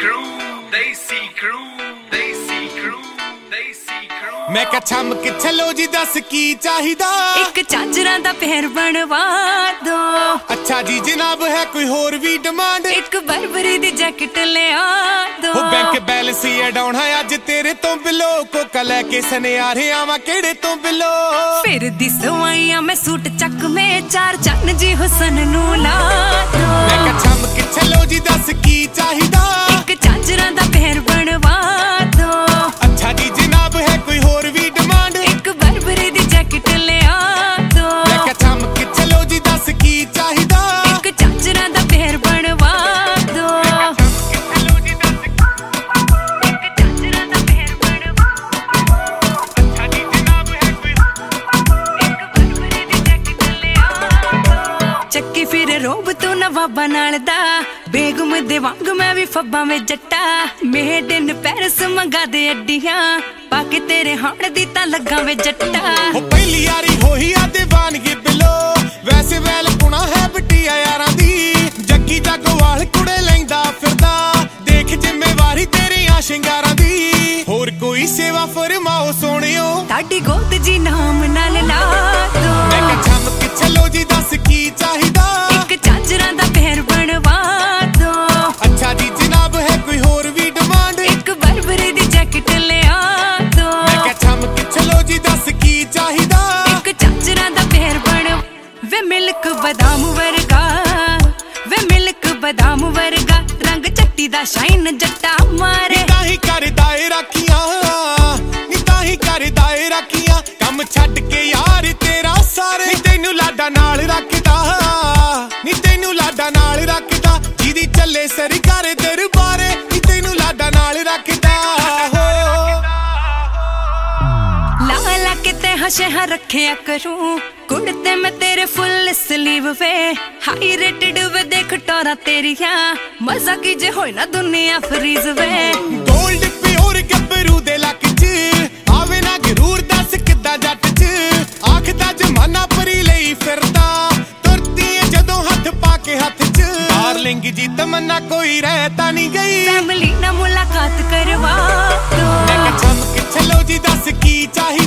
मैं क्या छम के चलो जी दस की चाहिदा एक चाचरा दा पैर बनवा दो। अच्छा जी जनाब है कोई होर भी डिमांड एक बरबरी दी जैकेट ले आ दो। बैंक बैलेंस ही डाउन है अज तेरे तो बिलो कोका लेके सने आ रहे आवा केड़े तो बिलो फिर दी सवाइयां मैं सूट चक में चार चन्न जी हुसन नू ला दो। मैं क्या छम के चलो जी दस की चाहिदा एक चाचरा दा पैर बनवा दो। अच्छा जी जनाब है कोई होर भी डिमांड एक बरबरी दी जैकेट ले आ दो। मैं क्या छम के चलो जी दस की चाहिदा एक चाचरा दा पैर बनवा दो। चक्की फिर रोब तू नवाबा नाल दा बेगम दे वांग मैं भी फब्बा में जट्टा मेड इन पैरिस मंगा दे अड्डियां पाके तेरे हाड़ दी ता लगा वे जट्टा। ओ पहली यारी होई आ दीवानगी बिलो वैसे वैल गुना है बिटिया यारां दी जग्गी जगवाल कुड़े लैंदा फिरदा देख जिम्मेवारी तेरी आ शिंगारां दी होर कोई सेवा फरमाओ सोहणियो ताडी गोद जी नाम नाल ला दो। मैं क्या छम के चलो जी दस की चाहिदा एक चाचरा दा पैर बनवा दो। अच्छा जी जनाब है कोई होर भी डिमांड एक बरबरी दी जैकेट ले आ दो। मैं क्या छम के चलो जी दस की चाहिदा एक चाचरा दा पैर बन वे मिल्क बादाम वर्गा वे मिल्क बादाम वर्गा रंग चट्टी दा शाइन जट्टा मारे ताही कर दाए राखियां नी ताही कर दाए राखियां कम छड्ड के यार तेरा सारे नी तैनू लाडा नाल रखदा नी तैनू लाडा नाल रखदा जीदी चले सरकार दरबारे नी तैनू लाडा नाल रखदा हो ला ला के ते हशे हा रखिया करूं कुड़ते मैं तेरे फुल स्लीव वे हाई रेटेड वे देख टोरा तेरिया मजा कीजे होए ना दुनिया फ्रीज वे गोल्ड प्योर गबरू दे लक च आवे ना गरूर दस किदा जट च आखदा जमाना परी लई फिरदा तुरती जदों हथ पाके हथ च डार्लिंग जी तमन्ना कोई रहता नहीं गई फैमिली ना मुलाकात करवा दो। मैं क्या छम के चलो जी दस की चाहिए